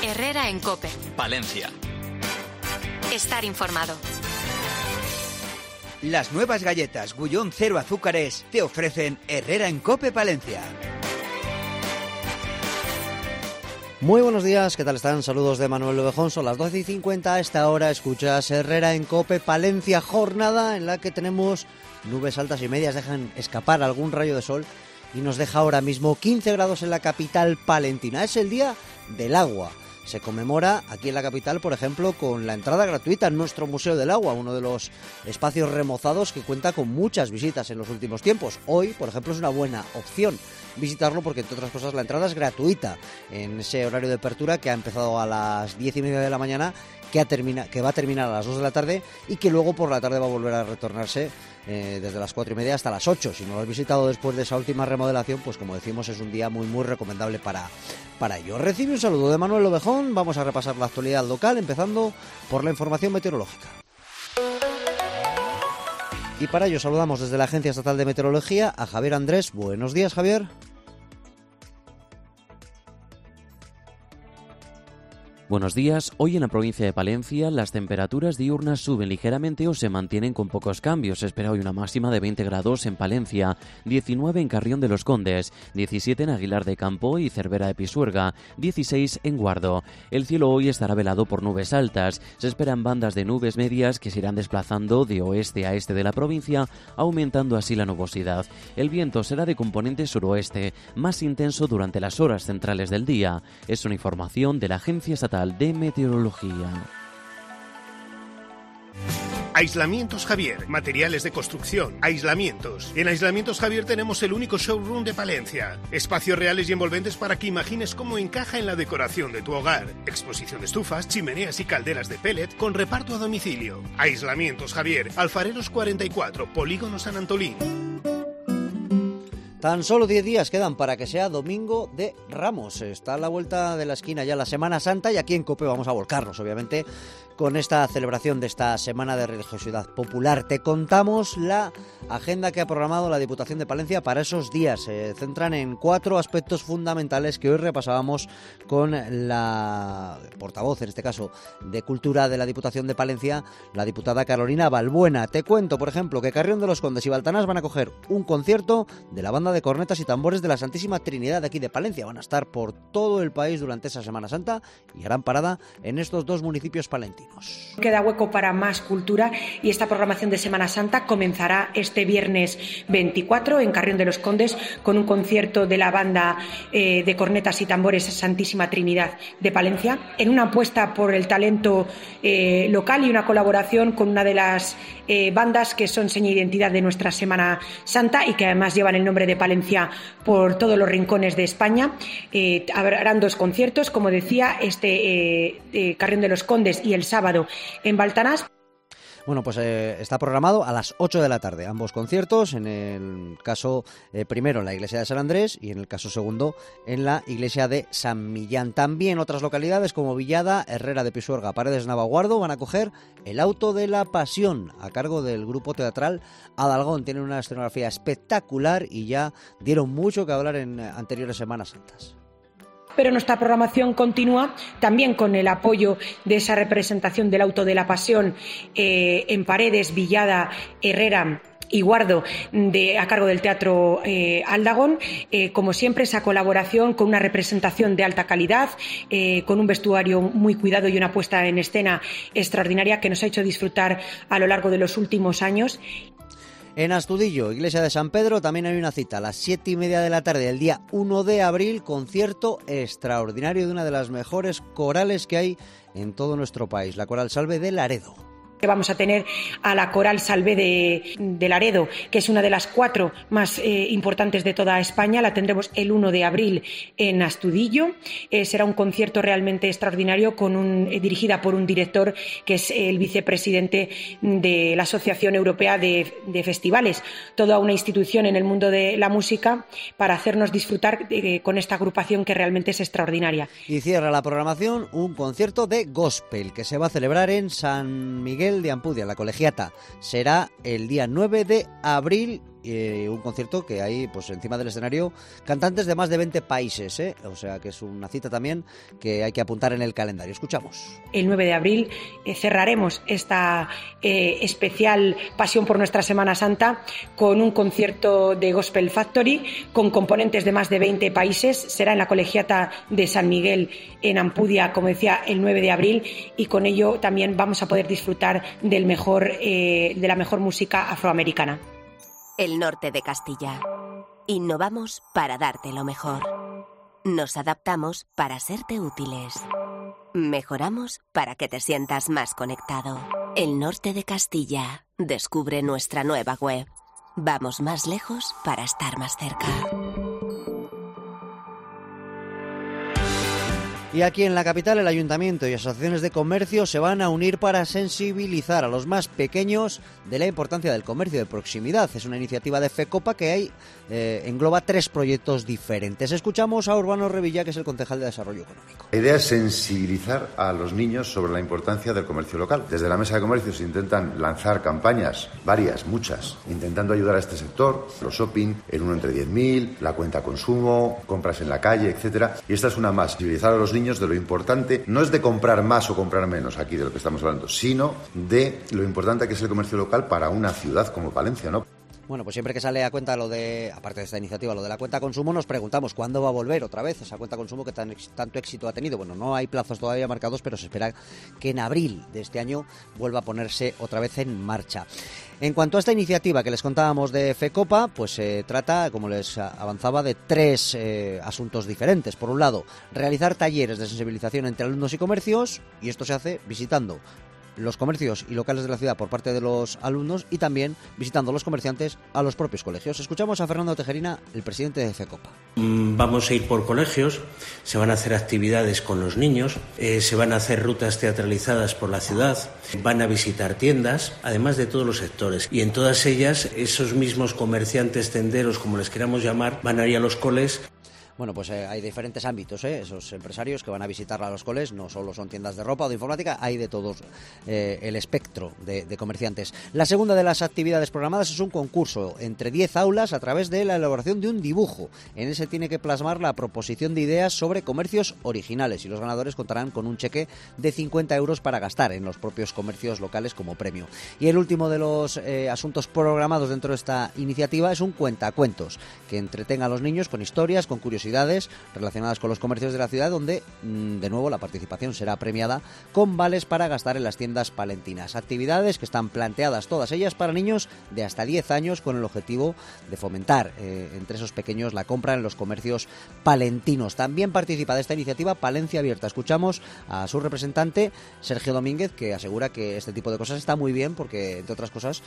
Herrera en COPE. Palencia. Estar informado. Las nuevas galletas Gullón 0 azúcares te ofrecen Herrera en COPE Palencia. Muy buenos días, ¿qué tal están? Saludos de Manuel Ovejón, son las 12:50, a esta hora escuchas Herrera en COPE Palencia, jornada en la que tenemos nubes altas y medias, dejan escapar algún rayo de sol y nos deja ahora mismo 15 grados en la capital palentina. Es el día del agua. Se conmemora aquí en la capital, por ejemplo, con la entrada gratuita en nuestro Museo del Agua, uno de los espacios remozados que cuenta con muchas visitas en los últimos tiempos. Hoy, por ejemplo, es una buena opción visitarlo porque, entre otras cosas, la entrada es gratuita en ese horario de apertura que ha empezado a las 10:30 de la mañana, que va a terminar a las 2 de la tarde y que luego por la tarde va a volver a retornarse desde las 4:30 hasta las 8. Si no lo has visitado después de esa última remodelación, pues como decimos, es un día muy muy recomendable para ello. Recibe un saludo de Manuel Ovejón. Vamos a repasar la actualidad local, empezando por la información meteorológica. Y para ello saludamos desde la Agencia Estatal de Meteorología a Javier Andrés. Buenos días, Javier. Buenos días. Hoy en la provincia de Palencia las temperaturas diurnas suben ligeramente o se mantienen con pocos cambios. Se espera hoy una máxima de 20 grados en Palencia, 19 en Carrión de los Condes, 17 en Aguilar de Campo y Cervera de Pisuerga, 16 en Guardo. El cielo hoy estará velado por nubes altas. Se esperan bandas de nubes medias que se irán desplazando de oeste a este de la provincia, aumentando así la nubosidad. El viento será de componente suroeste, más intenso durante las horas centrales del día. Es una información de la Agencia Estatal de Meteorología. Aislamientos Javier, materiales de construcción, aislamientos. En Aislamientos Javier tenemos el único showroom de Palencia. Espacios reales y envolventes para que imagines cómo encaja en la decoración de tu hogar. Exposición de estufas, chimeneas y calderas de pellet con reparto a domicilio. Aislamientos Javier, Alfareros 44, Polígono San Antolín. Tan solo 10 días quedan para que sea Domingo de Ramos. Está a la vuelta de la esquina ya la Semana Santa y aquí en COPE vamos a volcarnos, obviamente, con esta celebración de esta Semana de Religiosidad Popular. Te contamos la agenda que ha programado la Diputación de Palencia para esos días. Se centran en 4 aspectos fundamentales que hoy repasábamos con la portavoz, en este caso, de Cultura de la Diputación de Palencia, la diputada Carolina Balbuena. Te cuento, por ejemplo, que Carrión de los Condes y Baltanás van a coger un concierto de la banda de cornetas y tambores de la Santísima Trinidad de aquí de Palencia. Van a estar por todo el país durante esa Semana Santa y harán parada en estos 2 municipios palentinos. Queda hueco para más cultura y esta programación de Semana Santa comenzará este viernes 24 en Carrión de los Condes con un concierto de la banda de cornetas y tambores Santísima Trinidad de Palencia, en una apuesta por el talento local y una colaboración con una de las bandas que son seña de identidad de nuestra Semana Santa y que además llevan el nombre de Palencia por todos los rincones de España. Habrán 2 conciertos, como decía, Carrión de los Condes y el sábado en Baltanás. Bueno, pues está programado a las 8 de la tarde, ambos conciertos, en el caso primero en la iglesia de San Andrés y en el caso segundo en la iglesia de San Millán. También otras localidades como Villada, Herrera de Pisuerga, Paredes Navaguardo van a coger el Auto de la Pasión a cargo del grupo teatral Adalgón. Tienen una escenografía espectacular y ya dieron mucho que hablar en anteriores Semanas Santas. Pero nuestra programación continúa también con el apoyo de esa representación del Auto de la Pasión en Paredes, Villada, Herrera y Guardo a cargo del Teatro Aldagón. Como siempre, esa colaboración con una representación de alta calidad, con un vestuario muy cuidado y una puesta en escena extraordinaria que nos ha hecho disfrutar a lo largo de los últimos años. En Astudillo, iglesia de San Pedro, también hay una cita a las 7:30 de la tarde del día 1 de abril, concierto extraordinario de una de las mejores corales que hay en todo nuestro país, la Coral Salve de Laredo. Vamos a tener a la Coral Salve de Laredo, que es una de las 4 más importantes de toda España. La tendremos el 1 de abril en Astudillo. Será un concierto realmente extraordinario dirigida por un director que es el vicepresidente de la Asociación Europea de Festivales, toda una institución en el mundo de la música para hacernos disfrutar con esta agrupación que realmente es extraordinaria. Y cierra la programación un concierto de gospel que se va a celebrar en San Miguel de Ampudia, la Colegiata. Será el día 9 de abril un concierto que hay pues encima del escenario cantantes de más de 20 países, o sea que es una cita también que hay que apuntar en el calendario. Escuchamos. El 9 de abril cerraremos esta especial Pasión por nuestra Semana Santa con un concierto de Gospel Factory con componentes de más de 20 países. Será en la Colegiata de San Miguel en Ampudia, como decía, el 9 de abril, y con ello también vamos a poder disfrutar de la mejor música afroamericana. El norte de Castilla. Innovamos para darte lo mejor. Nos adaptamos para serte útiles. Mejoramos para que te sientas más conectado. El norte de Castilla. Descubre nuestra nueva web. Vamos más lejos para estar más cerca. Y aquí en la capital, el ayuntamiento y asociaciones de comercio se van a unir para sensibilizar a los más pequeños de la importancia del comercio de proximidad. Es una iniciativa de FECOPA que engloba 3 proyectos diferentes. Escuchamos a Urbano Revilla, que es el concejal de Desarrollo Económico. La idea es sensibilizar a los niños sobre la importancia del comercio local. Desde la Mesa de Comercio se intentan lanzar campañas, varias, muchas, intentando ayudar a este sector, los shopping, el 1 entre 10.000, la cuenta consumo, compras en la calle, etcétera. Y esta es una más, sensibilizar a los niños de lo importante, no es de comprar más o comprar menos aquí de lo que estamos hablando, sino de lo importante que es el comercio local para una ciudad como Palencia, ¿no? Bueno, pues siempre que sale a cuenta aparte de esta iniciativa, lo de la cuenta consumo, nos preguntamos cuándo va a volver otra vez esa cuenta consumo que tanto éxito ha tenido. Bueno, no hay plazos todavía marcados, pero se espera que en abril de este año vuelva a ponerse otra vez en marcha. En cuanto a esta iniciativa que les contábamos de FECOPA, pues se trata, como les avanzaba, de 3 asuntos diferentes. Por un lado, realizar talleres de sensibilización entre alumnos y comercios, y esto se hace visitando los comercios y locales de la ciudad por parte de los alumnos y también visitando los comerciantes a los propios colegios. Escuchamos a Fernando Tejerina, el presidente de FECOPA. Vamos a ir por colegios, se van a hacer actividades con los niños, se van a hacer rutas teatralizadas por la ciudad, van a visitar tiendas, además de todos los sectores. Y en todas ellas, esos mismos comerciantes, tenderos, como les queramos llamar, van a ir a los coles. Bueno, pues hay diferentes ámbitos, esos empresarios que van a visitar a los coles, no solo son tiendas de ropa o de informática, hay de todos el espectro de comerciantes. La segunda de las actividades programadas es un concurso entre 10 aulas a través de la elaboración de un dibujo. En ese tiene que plasmar la proposición de ideas sobre comercios originales y los ganadores contarán con un cheque de 50 euros para gastar en los propios comercios locales como premio. Y el último de los asuntos programados dentro de esta iniciativa es un cuentacuentos que entretenga a los niños con historias, con curiosidades relacionadas con los comercios de la ciudad, donde de nuevo la participación será premiada con vales para gastar en las tiendas palentinas. Actividades que están planteadas todas ellas para niños de hasta 10 años con el objetivo de fomentar entre esos pequeños la compra en los comercios palentinos. También participa de esta iniciativa Palencia Abierta. Escuchamos a su representante Sergio Domínguez, que asegura que este tipo de cosas está muy bien porque, entre otras cosas,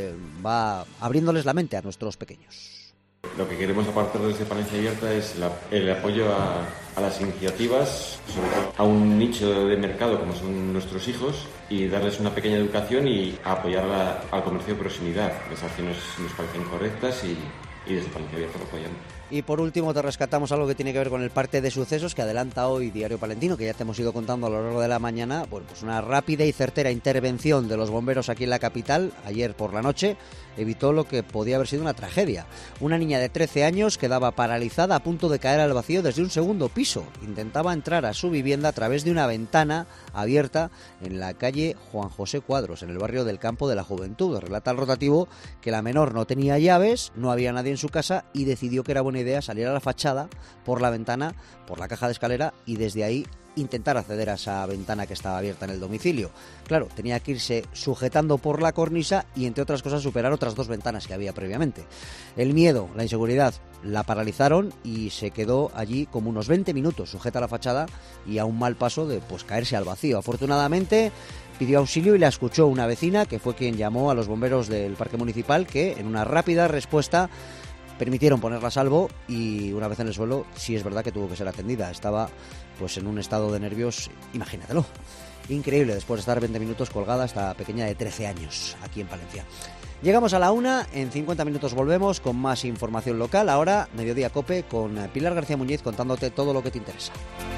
va abriéndoles la mente a nuestros pequeños. Lo que queremos aportar desde Palencia Abierta es el apoyo a las iniciativas, sobre todo a un nicho de mercado como son nuestros hijos, y darles una pequeña educación y apoyar al comercio de proximidad. Las acciones nos parecen correctas y desde Palencia Abierta lo apoyamos. Y por último te rescatamos algo que tiene que ver con el parte de sucesos que adelanta hoy Diario Palentino, que ya te hemos ido contando a lo largo de la mañana. Bueno, pues una rápida y certera intervención de los bomberos aquí en la capital ayer por la noche evitó lo que podía haber sido una tragedia. Una niña de 13 años quedaba paralizada a punto de caer al vacío desde un segundo piso. Intentaba entrar a su vivienda a través de una ventana abierta en la calle Juan José Cuadros, en el barrio del Campo de la Juventud. Relata el rotativo que la menor no tenía llaves, no había nadie en su casa y decidió que era buena idea salir a la fachada, por la ventana, por la caja de escalera y desde ahí intentar acceder a esa ventana que estaba abierta en el domicilio. Claro, tenía que irse sujetando por la cornisa y, entre otras cosas, superar otras 2 ventanas que había previamente. El miedo, la inseguridad, la paralizaron y se quedó allí como unos 20 minutos sujeta a la fachada y a un mal paso de caerse al vacío. Afortunadamente pidió auxilio y la escuchó una vecina, que fue quien llamó a los bomberos del Parque Municipal, que en una rápida respuesta permitieron ponerla a salvo y una vez en el suelo sí es verdad que tuvo que ser atendida. Estaba en un estado de nervios, imagínatelo. Increíble, después de estar 20 minutos colgada esta pequeña de 13 años aquí en Palencia. Llegamos a la 1, en 50 minutos volvemos con más información local. Ahora, Mediodía Cope con Pilar García Muñiz contándote todo lo que te interesa.